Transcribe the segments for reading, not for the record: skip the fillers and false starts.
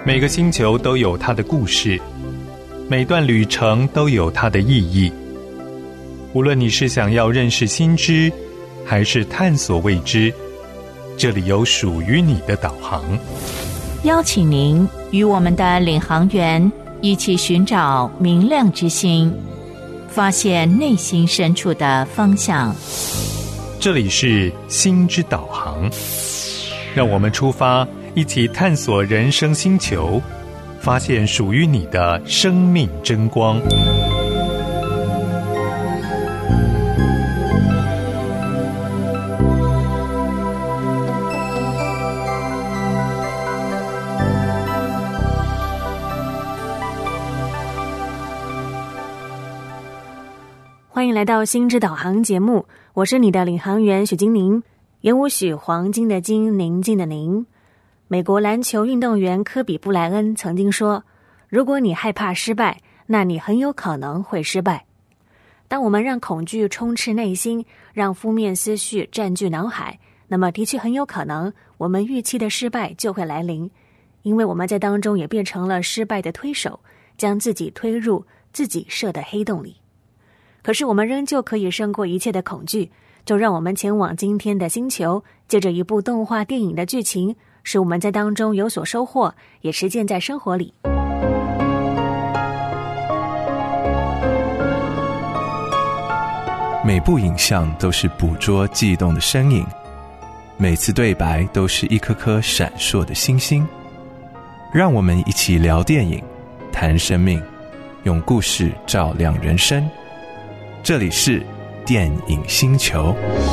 每个星球都有它的故事，每段旅程都有它的意义。无论你是想要认识新知，还是探索未知，这里有属于你的导航。 邀请您与我们的领航员一起寻找明亮之星，发现内心深处的方向。 这里是心之导航，让我们出发，一起探索人生星球，发现属于你的生命真光。 欢迎来到心之导航节目，我是你的领航员许金宁，言无许，黄金的金，宁静的宁。美国篮球运动员科比布莱恩曾经说，如果你害怕失败，那你很有可能会失败。当我们让恐惧充斥内心，让负面思绪占据脑海，那么的确很有可能我们预期的失败就会来临，因为我们在当中也变成了失败的推手，将自己推入自己设的黑洞里。可是我们仍旧可以胜过一切的恐惧，就让我们前往今天的星球，借着一部动画电影的剧情，使我们在当中有所收获，也实践在生活里。 每部影像都是捕捉悸动的身影，每次对白都是一颗颗闪烁的星星。让我们一起聊电影，谈生命，用故事照亮人生。这里是电影星球。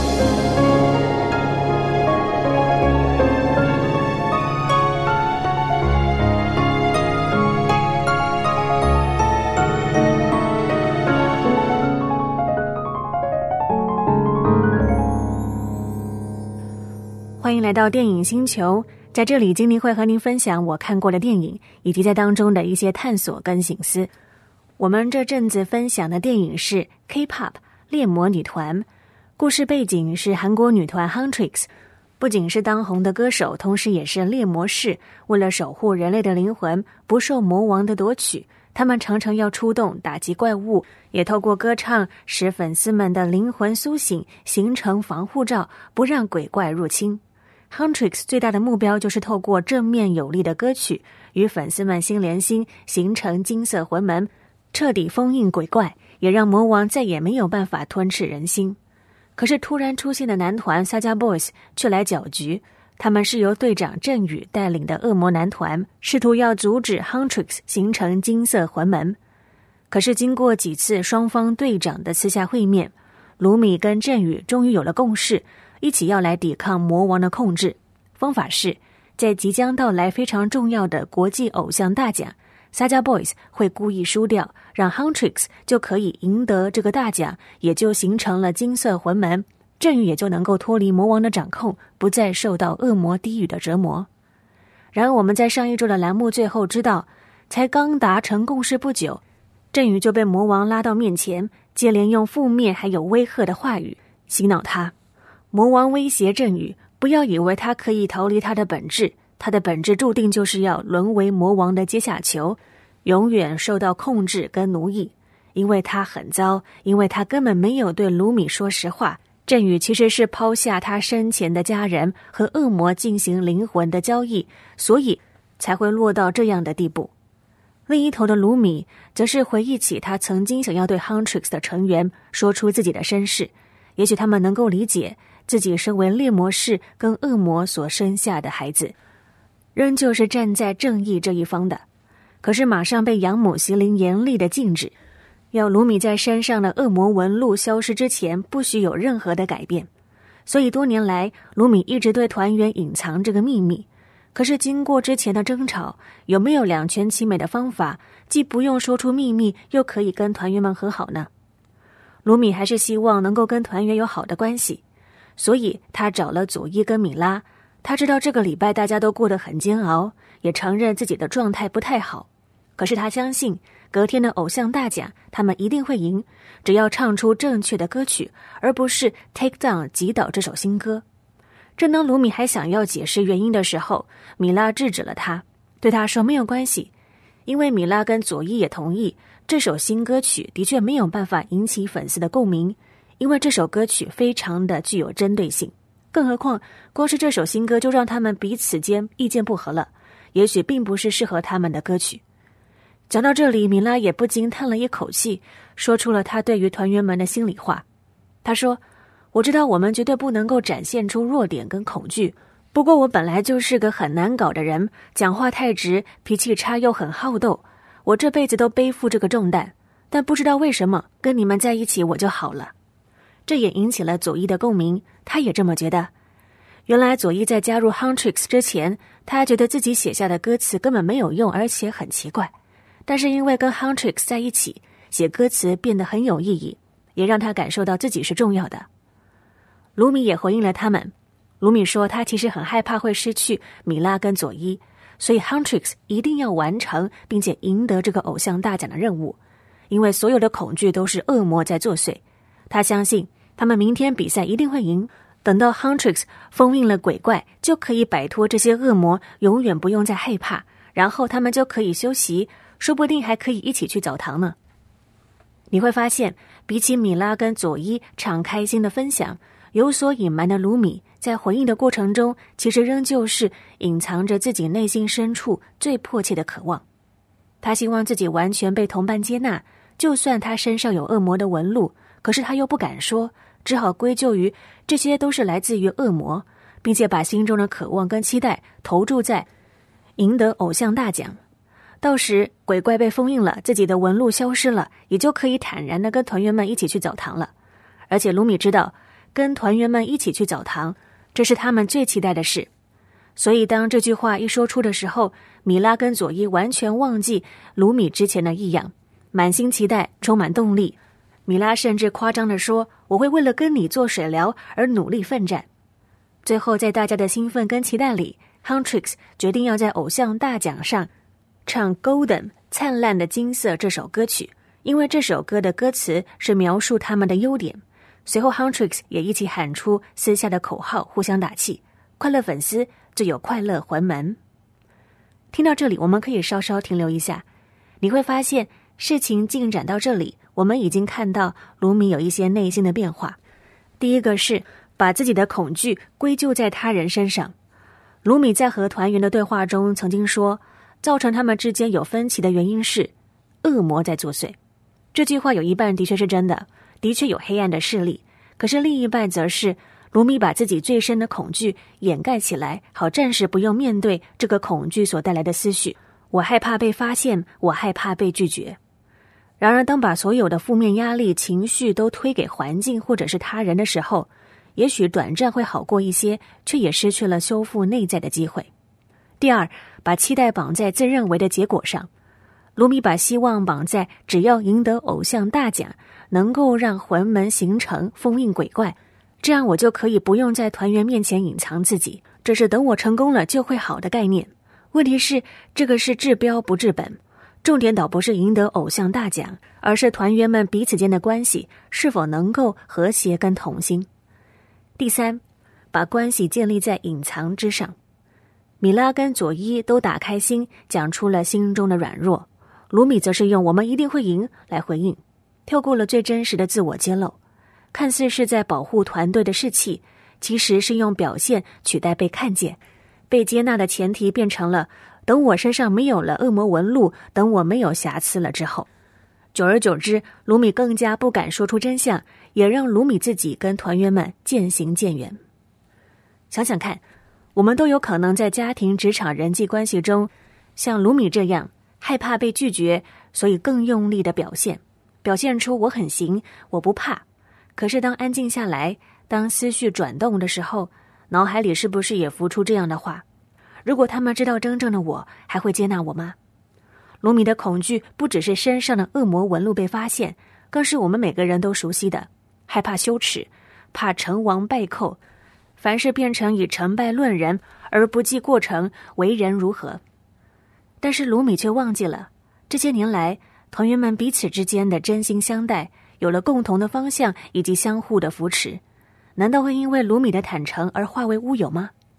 欢迎来到电影星球，在这里金妮会和您分享我看过的电影，以及在当中的一些探索跟省思。我们这阵子分享的电影是 K-pop 恋魔女团，故事背景是韩国女团 Huntrix， 不仅是当红的歌手，同时也是猎魔士，为了守护人类的灵魂不受魔王的夺取，他们常常要出动打击怪物，也透过歌唱使粉丝们的灵魂苏醒，形成防护罩，不让鬼怪入侵。Huntrix 最大的目标就是透过正面有力的歌曲与粉丝们心连心，形成金色魂门，彻底封印鬼怪，也让魔王再也没有办法吞噬人心。可是突然出现的男团 Saja Boys 却来搅局，他们是由队长郑宇带领的恶魔男团，试图要阻止 Huntrix 形成金色魂门。可是经过几次双方队长的私下会面，卢米跟郑宇终于有了共识，一起要来抵抗魔王的控制。方法是在即将到来非常重要的国际偶像大奖Saja Boys 会故意输掉，让 Huntrix 就可以赢得这个大奖，也就形成了金色魂门，郑宇也就能够脱离魔王的掌控，不再受到恶魔低语的折磨。然而我们在上一周的栏目最后知道，才刚达成共识不久，郑宇就被魔王拉到面前，接连用负面还有威吓的话语洗脑他。魔王威胁郑宇，不要以为他可以逃离他的本质，他的本质注定就是要沦为魔王的阶下囚，永远受到控制跟奴役。因为他很糟，因为他根本没有对卢米说实话，郑宇其实是抛下他生前的家人，和恶魔进行灵魂的交易，所以才会落到这样的地步。另一头的卢米则是回忆起他曾经想要对 Huntrix 的成员说出自己的身世，也许他们能够理解自己身为猎魔士跟恶魔所生下的孩子，仍旧是站在正义这一方的。可是马上被养母席琳严厉的禁止，要卢米在身上的恶魔纹路消失之前不许有任何的改变。所以多年来卢米一直对团员隐藏这个秘密。可是经过之前的争吵，有没有两全其美的方法，既不用说出秘密，又可以跟团员们和好呢？卢米还是希望能够跟团员有好的关系，所以他找了佐伊跟米拉。他知道这个礼拜大家都过得很煎熬，也承认自己的状态不太好，可是他相信隔天的偶像大奖他们一定会赢，只要唱出正确的歌曲，而不是 Take Down 击倒这首新歌。正当卢米还想要解释原因的时候，米拉制止了他。 对他说没有关系，因为米拉跟佐伊也同意这首新歌曲的确没有办法引起粉丝的共鸣，因为这首歌曲非常的具有针对性，更何况光是这首新歌就让他们彼此间意见不合了，也许并不是适合他们的歌曲。讲到这里，米拉也不禁叹了一口气，说出了他对于团员们的心里话。他说，我知道我们绝对不能够展现出弱点跟恐惧，不过我本来就是个很难搞的人，讲话太直，脾气差又很好斗，我这辈子都背负这个重担，但不知道为什么跟你们在一起我就好了。这也引起了佐伊的共鸣，他也这么觉得。原来佐伊在加入 Huntrix 之前，他觉得自己写下的歌词根本没有用，而且很奇怪，但是因为跟 Huntrix 在一起，写歌词变得很有意义，也让他感受到自己是重要的。卢米也回应了他们，卢米说他其实很害怕会失去米拉跟佐伊，所以 Huntrix 一定要完成并且赢得这个偶像大奖的任务，因为所有的恐惧都是恶魔在作祟。他相信他们明天比赛一定会赢，等到 Huntrix 封印了鬼怪，就可以摆脱这些恶魔，永远不用再害怕，然后他们就可以休息，说不定还可以一起去澡堂呢。你会发现，比起米拉跟佐伊敞开心的分享，有所隐瞒的卢米在回应的过程中，其实仍旧是隐藏着自己内心深处最迫切的渴望。他希望自己完全被同伴接纳，就算他身上有恶魔的纹路，可是他又不敢说，只好归咎于这些都是来自于恶魔，并且把心中的渴望跟期待投注在赢得偶像大奖。到时鬼怪被封印了，自己的纹路消失了，也就可以坦然地跟团员们一起去澡堂了。而且卢米知道，跟团员们一起去澡堂，这是他们最期待的事。所以当这句话一说出的时候，米拉跟佐伊完全忘记卢米之前的异样，满心期待，充满动力。米拉甚至夸张地说，我会为了跟你做水疗而努力奋战。最后在大家的兴奋跟期待里， Huntrix 决定要在偶像大奖上唱 Golden 灿烂的金色这首歌曲，因为这首歌的歌词是描述他们的优点。随后 Huntrix 也一起喊出私下的口号，互相打气，快乐粉丝就有快乐还门。听到这里，我们可以稍稍停留一下，你会发现事情进展到这里，我们已经看到卢米有一些内心的变化。第一个是把自己的恐惧归咎在他人身上。卢米在和团员的对话中曾经说，造成他们之间有分歧的原因是恶魔在作祟。这句话有一半的确是真的，的确有黑暗的势力，可是另一半则是卢米把自己最深的恐惧掩盖起来，好暂时不用面对这个恐惧所带来的思绪。我害怕被发现，我害怕被拒绝。然而当把所有的负面压力情绪都推给环境或者是他人的时候，也许短暂会好过一些，却也失去了修复内在的机会。第二，把期待绑在自认为的结果上。卢米把希望绑在只要赢得偶像大奖，能够让魂门形成，封印鬼怪，这样我就可以不用在团员面前隐藏自己，这是等我成功了就会好的概念。问题是，这个是治标不治本，重点倒不是赢得偶像大奖，而是团员们彼此间的关系是否能够和谐跟同心。第三，把关系建立在隐藏之上。米拉跟佐伊都打开心，讲出了心中的软弱，卢米则是用我们一定会赢来回应，跳过了最真实的自我揭露。看似是在保护团队的士气，其实是用表现取代被看见。被接纳的前提变成了等我身上没有了恶魔纹路，等我没有瑕疵了之后。久而久之，卢米更加不敢说出真相，也让卢米自己跟团员们渐行渐远。想想看，我们都有可能在家庭、职场、人际关系中，像卢米这样害怕被拒绝，所以更用力的表现出我很行，我不怕。可是当安静下来，当思绪转动的时候，脑海里是不是也浮出这样的话？如果他们知道真正的我，还会接纳我吗？卢米的恐惧不只是身上的恶魔纹路被发现，更是我们每个人都熟悉的害怕羞耻，怕成王败寇，凡事变成以成败论人，而不计过程为人如何。但是卢米却忘记了，这些年来团员们彼此之间的真心相待，有了共同的方向以及相互的扶持，难道会因为卢米的坦诚而化为乌有吗？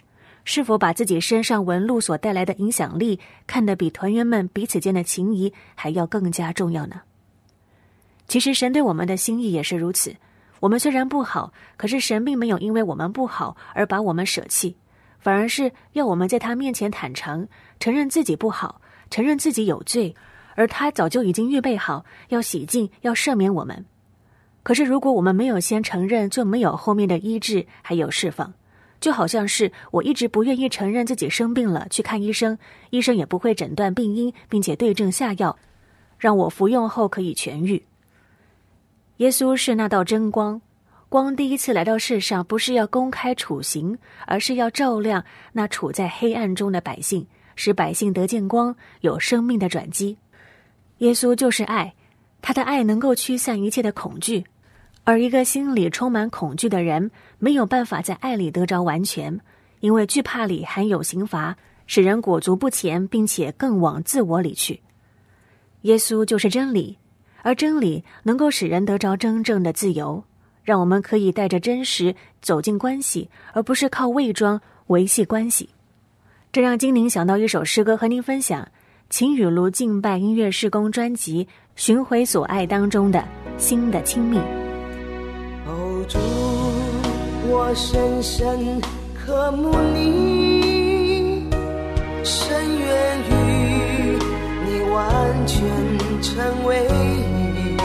是否把自己身上纹路所带来的影响力看得比团员们彼此间的情谊还要更加重要呢？其实神对我们的心意也是如此，我们虽然不好，可是神并没有因为我们不好而把我们舍弃，反而是要我们在他面前坦诚，承认自己不好，承认自己有罪，而他早就已经预备好要洗净，要赦免我们。可是如果我们没有先承认，就没有后面的医治还有释放。就好像是我一直不愿意承认自己生病了，去看医生，医生也不会诊断病因，并且对症下药，让我服用后可以痊愈。耶稣是那道真光，光第一次来到世上，不是要公开处刑，而是要照亮那处在黑暗中的百姓，使百姓得见光，有生命的转机。耶稣就是爱，他的爱能够驱散一切的恐惧，而一个心里充满恐惧的人，没有办法在爱里得着完全，因为惧怕里含有刑罚，使人裹足不前，并且更往自我里去。耶稣就是真理，而真理能够使人得着真正的自由，让我们可以带着真实走进关系，而不是靠伪装维系关系。这让金宁想到一首诗歌和您分享，秦雨露敬拜音乐事工专辑《寻回所爱》当中的新的亲密。 哦，主，我深深渴慕你，深愿与你完全成为一，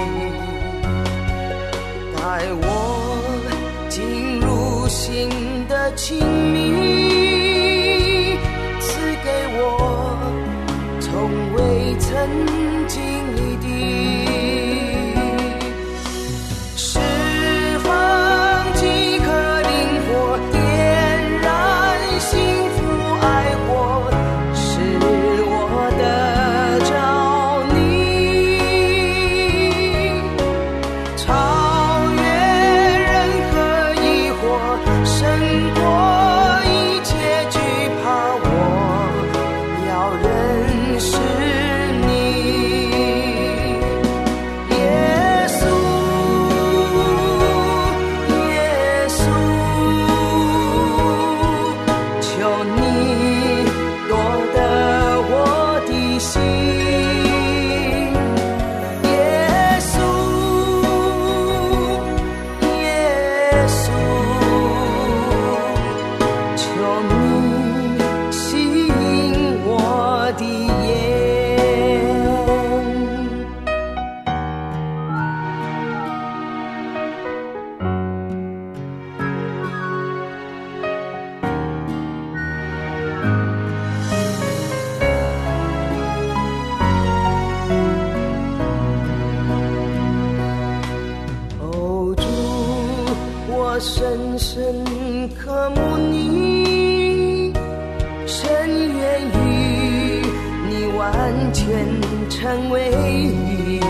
带我进入新的亲密，赐给我从未曾经历的深深渴慕你，深愿与你完全成为一，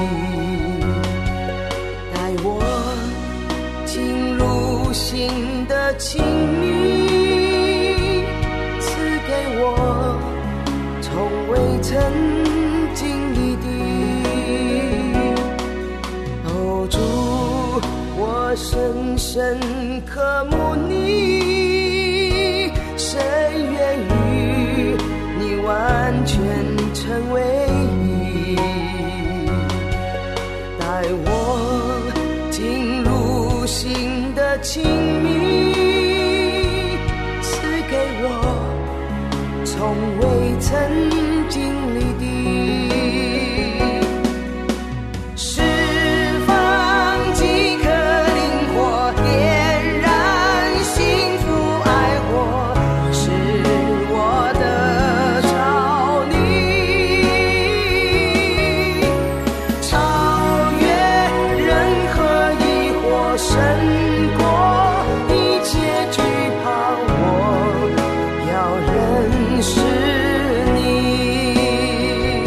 带我进入新的亲密，赐给我从未曾经历的。哦，主，我深深渴慕你，深愿与你完全成为一，带我进入新的亲密，赐给我从未曾经历的。是你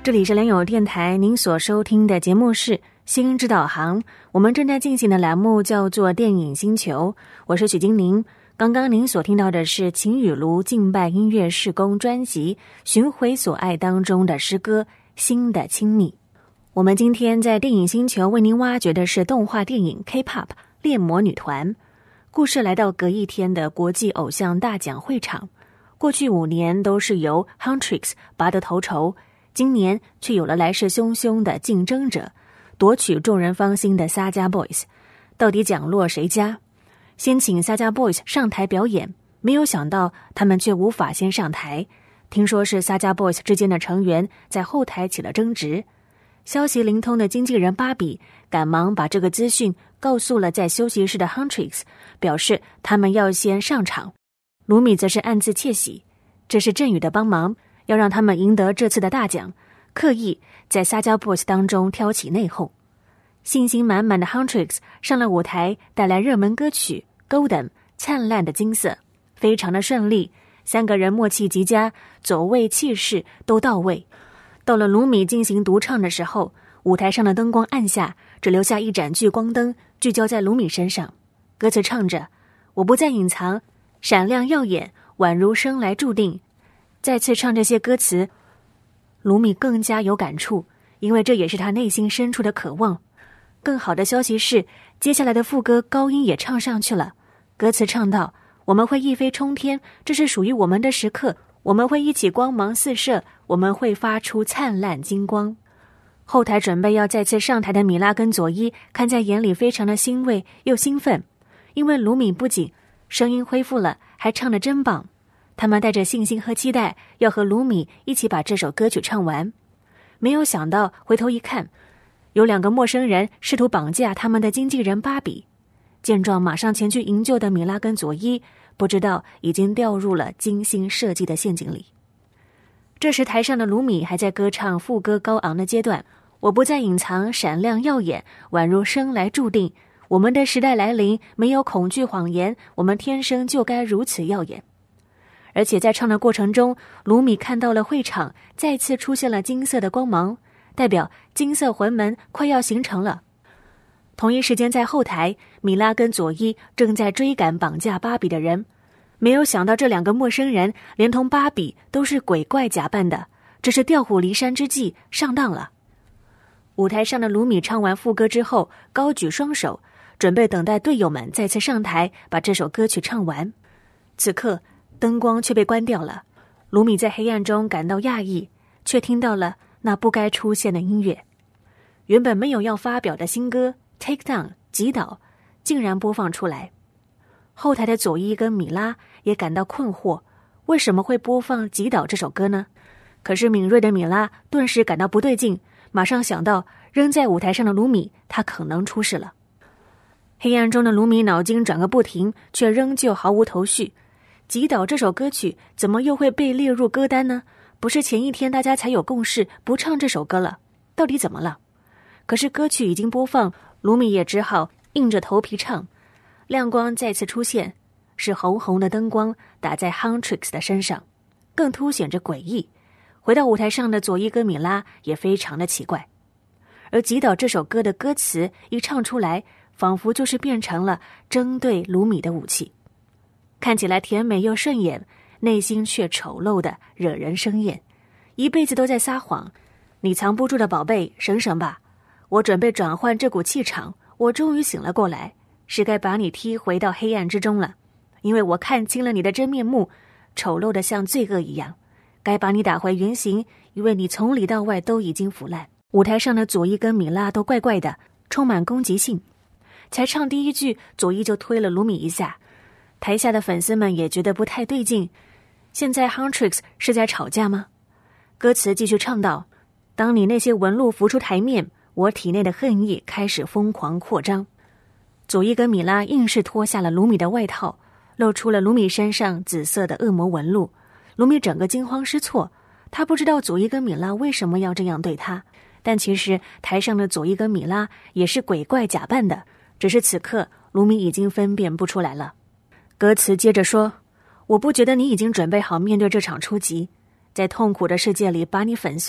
这里是良友电台，您所收听的节目是新知导航。我们正在进行的栏目叫做电影星球，我是许金玲。刚刚您所听到的是秦雨茹敬拜音乐事工专辑《寻回所爱》当中的诗歌《新的亲密》。我们今天在电影星球为您挖掘的是动画电影 K-pop 恋魔女团。故事来到隔一天的国际偶像大奖会场，过去5年都是由 Huntrix 拔得头筹，今年却有了来势汹汹的竞争者，夺取众人芳心的 Saja Boys， 到底奖落谁家？先请 Saja Boys 上台表演，没有想到他们却无法先上台。听说是 Saja Boys 之间的成员在后台起了争执。消息灵通的经纪人芭比赶忙把这个资讯告诉了在休息室的 Huntrix， 表示他们要先上场。卢米则是暗自窃喜，这是振宇的帮忙，要让他们赢得这次的大奖，刻意在 Saja Boys 当中挑起内讧。信心满满的 Huntrix 上了舞台，带来热门歌曲 Golden 灿烂的金色，非常的顺利，3个人默契极佳，走位气势都到位。到了卢米进行独唱的时候，舞台上的灯光暗下，只留下一盏聚光灯聚焦在卢米身上。歌词唱着我不再隐藏，闪亮耀眼，宛如生来注定。再次唱这些歌词，卢米更加有感触，因为这也是他内心深处的渴望。更好的消息是，接下来的副歌高音也唱上去了。歌词唱到我们会一飞冲天，这是属于我们的时刻，我们会一起光芒四射，我们会发出灿烂金光。后台准备要再次上台的米拉跟佐伊看在眼里，非常的欣慰又兴奋，因为卢米不仅声音恢复了，还唱得真棒。他们带着信心和期待，要和卢米一起把这首歌曲唱完。没有想到回头一看，有2个陌生人试图绑架他们的经纪人芭比。见状马上前去营救的米拉跟佐伊，不知道已经掉入了精心设计的陷阱里。这时台上的卢米还在歌唱副歌高昂的阶段，我不再隐藏，闪亮耀眼，宛如生来注定，我们的时代来临，没有恐惧谎言，我们天生就该如此耀眼。而且在唱的过程中，卢米看到了会场再次出现了金色的光芒，代表金色魂门快要形成了。同一时间在后台，米拉跟佐伊正在追赶绑架芭比的人，没有想到这2个陌生人连同芭比都是鬼怪假扮的，这是调虎离山之计，上当了。舞台上的卢米唱完副歌之后，高举双手，准备等待队友们再次上台把这首歌曲唱完。此刻灯光却被关掉了，卢米在黑暗中感到讶异，却听到了那不该出现的音乐。原本没有要发表的新歌 Take Down 击倒竟然播放出来。后台的佐伊跟米拉也感到困惑，为什么会播放击倒这首歌呢？可是敏锐的米拉顿时感到不对劲，马上想到扔在舞台上的卢米，他可能出事了。黑暗中的卢米脑筋转个不停，却仍旧毫无头绪。击倒这首歌曲怎么又会被列入歌单呢？不是前一天大家才有共识不唱这首歌了，到底怎么了？可是歌曲已经播放，卢米也只好硬着头皮唱。亮光再次出现，是红红的灯光打在 Huntrix 的身上，更凸显着诡异。回到舞台上的佐伊跟米拉也非常的奇怪。而击倒这首歌的歌词一唱出来，仿佛就是变成了针对卢米的武器，看起来甜美又顺眼，内心却丑陋的惹人生厌。一辈子都在撒谎，你藏不住的宝贝，省省吧。我准备转换这股气场，我终于醒了过来，是该把你踢回到黑暗之中了，因为我看清了你的真面目，丑陋的像罪恶一样，该把你打回原形，因为你从里到外都已经腐烂。舞台上的佐伊跟米拉都怪怪的，充满攻击性，才唱第一句，佐伊就推了卢米一下。台下的粉丝们也觉得不太对劲，现在 Huntrix 是在吵架吗？歌词继续唱道，当你那些纹路浮出台面，我体内的恨意开始疯狂扩张。佐伊跟米拉硬是脱下了卢米的外套，露出了卢米身上紫色的恶魔纹路。卢米整个惊慌失措，他不知道佐伊跟米拉为什么要这样对他，但其实台上的佐伊跟米拉也是鬼怪假扮的，只是此刻卢米已经分辨不出来了。歌词接着说，我不觉得你已经准备好面对这场初级，在痛苦的世界里把你粉碎，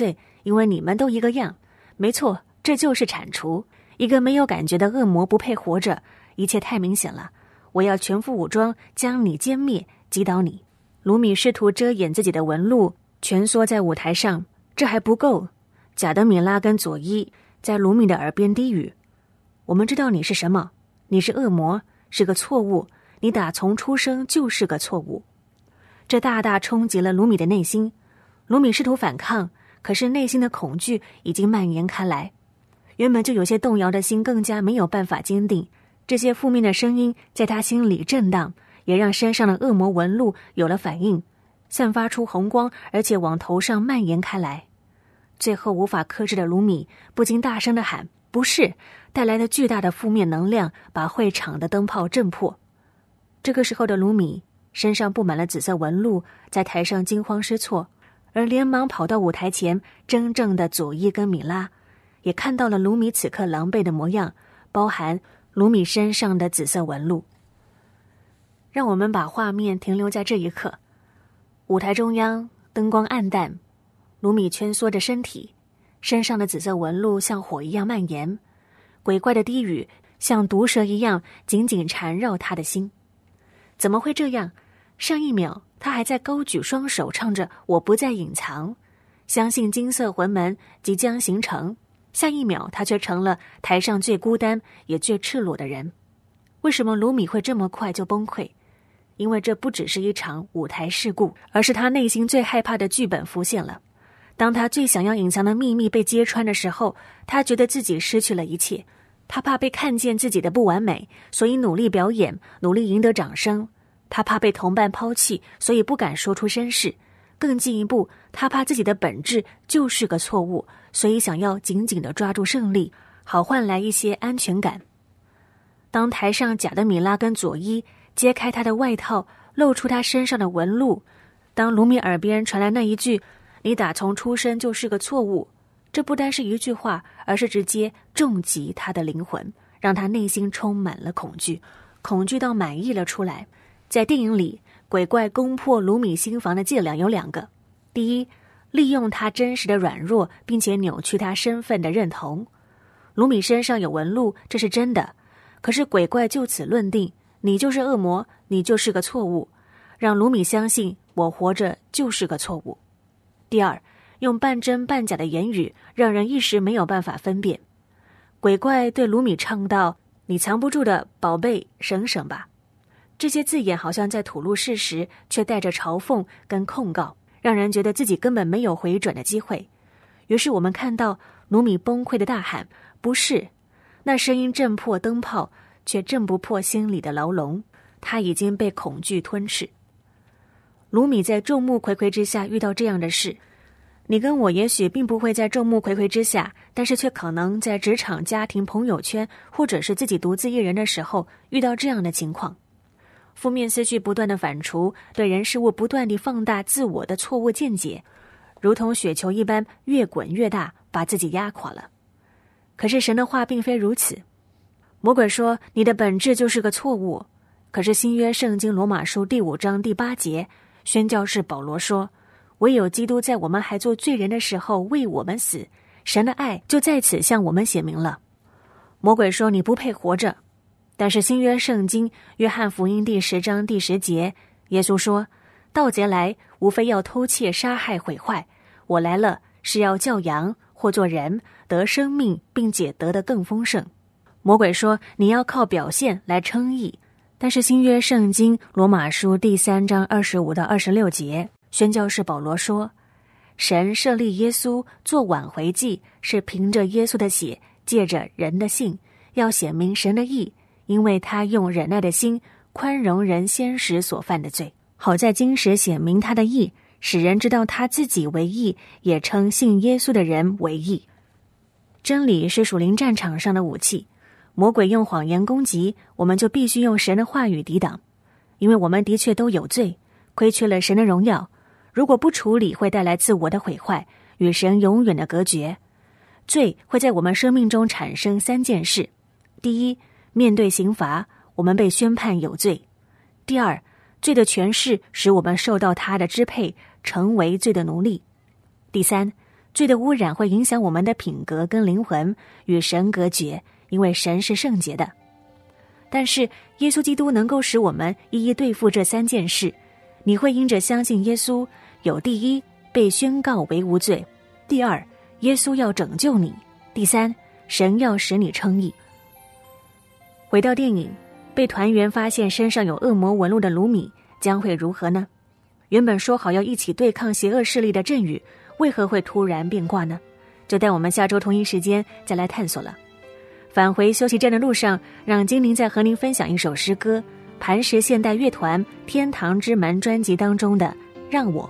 因为你们都一个样。没错，这就是铲除。一个没有感觉的恶魔不配活着，一切太明显了。我要全副武装，将你歼灭，击倒你。卢米试图遮掩自己的纹路，蜷缩在舞台上。这还不够，贾德米拉跟佐伊在卢米的耳边低语：我们知道你是什么，你是恶魔，是个错误，你打从出生就是个错误。这大大冲击了卢米的内心。卢米试图反抗，可是内心的恐惧已经蔓延开来。原本就有些动摇的心更加没有办法坚定，这些负面的声音在他心里震荡，也让身上的恶魔纹路有了反应，散发出红光，而且往头上蔓延开来。最后无法克制的卢米不禁大声地喊：不是！带来的巨大的负面能量把会场的灯泡震破。这个时候的卢米身上布满了紫色纹路，在台上惊慌失措，而连忙跑到舞台前真正的佐伊跟米拉也看到了卢米此刻狼狈的模样，包含卢米身上的紫色纹路。让我们把画面停留在这一刻。舞台中央灯光暗淡，卢米蜷缩着身体，身上的紫色纹路像火一样蔓延，鬼怪的低语像毒蛇一样紧紧缠绕他的心。怎么会这样？上一秒他还在高举双手唱着我不再隐藏，相信金色魂门即将形成，下一秒他却成了台上最孤单也最赤裸的人。为什么卢米会这么快就崩溃？因为这不只是一场舞台事故，而是他内心最害怕的剧本浮现了。当他最想要隐藏的秘密被揭穿的时候，他觉得自己失去了一切。他怕被看见自己的不完美，所以努力表演，努力赢得掌声。他怕被同伴抛弃，所以不敢说出身世。更进一步，他怕自己的本质就是个错误，所以想要紧紧地抓住胜利，好换来一些安全感。当台上贾德米拉跟佐伊揭开他的外套，露出他身上的纹路，当卢米耳边传来那一句你打从出生就是个错误，这不单是一句话，而是直接重击他的灵魂，让他内心充满了恐惧，恐惧到满溢了出来。在电影里，鬼怪攻破卢米心房的伎俩有2个。第一，利用他真实的软弱，并且扭曲他身份的认同。卢米身上有纹路，这是真的，可是鬼怪就此论定你就是恶魔，你就是个错误，让卢米相信我活着就是个错误。第二，用半真半假的言语，让人一时没有办法分辨。鬼怪对卢米唱道：你藏不住的宝贝，省省吧。这些字眼好像在吐露事实，却带着嘲讽跟控告，让人觉得自己根本没有回转的机会。于是我们看到卢米崩溃的大喊：不是！那声音震破灯泡，却震不破心里的牢笼，他已经被恐惧吞噬。卢米在众目睽睽之下遇到这样的事，你跟我也许并不会在众目睽睽之下，但是却可能在职场、家庭、朋友圈，或者是自己独自一人的时候遇到这样的情况。负面思绪不断的反刍，对人事物不断地放大自我的错误见解，如同雪球一般越滚越大，把自己压垮了。可是神的话并非如此。魔鬼说你的本质就是个错误，可是新约圣经罗马书第5章第8节，宣教士保罗说，唯有基督在我们还做罪人的时候为我们死，神的爱就在此向我们显明了。魔鬼说你不配活着，但是新约圣经约翰福音第10章第10节，耶稣说，盗贼来无非要偷窃杀害毁坏，我来了是要叫羊或做人得生命，并且得得更丰盛。魔鬼说你要靠表现来称义，但是新约圣经罗马书第3章25到26节，宣教士保罗说，神设立耶稣做挽回祭，是凭着耶稣的血，借着人的信，要显明神的义，因为他用忍耐的心宽容人先时所犯的罪，好在今时显明他的义，使人知道他自己为义，也称信耶稣的人为义。真理是属灵战场上的武器，魔鬼用谎言攻击，我们就必须用神的话语抵挡，因为我们的确都有罪，亏缺了神的荣耀，如果不处理，会带来自我的毁坏，与神永远的隔绝。罪会在我们生命中产生3件事：第一，面对刑罚，我们被宣判有罪；第二，罪的权势使我们受到他的支配，成为罪的奴隶；第三， 罪的污染会影响我们的品格跟灵魂，与神隔绝，因为神是圣洁的。但是耶稣基督能够使我们一一对付这3件事。你会因着相信耶稣，有第一，被宣告为无罪；第二，耶稣要拯救你；第三，神要使你称义。回到电影，被团员发现身上有恶魔纹路的卢米将会如何呢？原本说好要一起对抗邪恶势力的阵雨，为何会突然变卦呢？就带我们下周同一时间再来探索了。返回休息站的路上，让精灵再和您分享一首诗歌，磐石现代乐团《天堂之门》专辑当中的《让我》。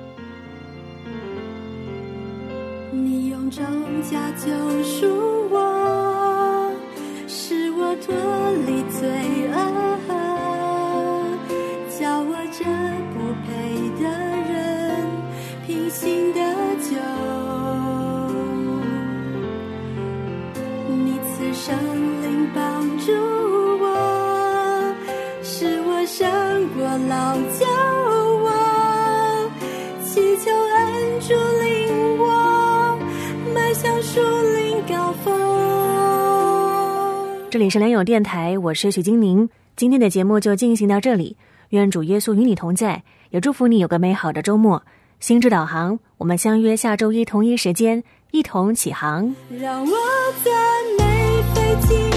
你用重价救赎我，使我脱离罪恶，叫我这不配的人平行的救。你赐圣灵帮助我，使我胜过老旧我，祈求恩主领我迈向树林高峰。 这里是良友电台，我是许金宁。今天的节目就进行到这里，愿主耶稣与你同在，也祝福你有个美好的周末。心智导航，我们相约下周一同一时间，一同起航。 让我赞美飞进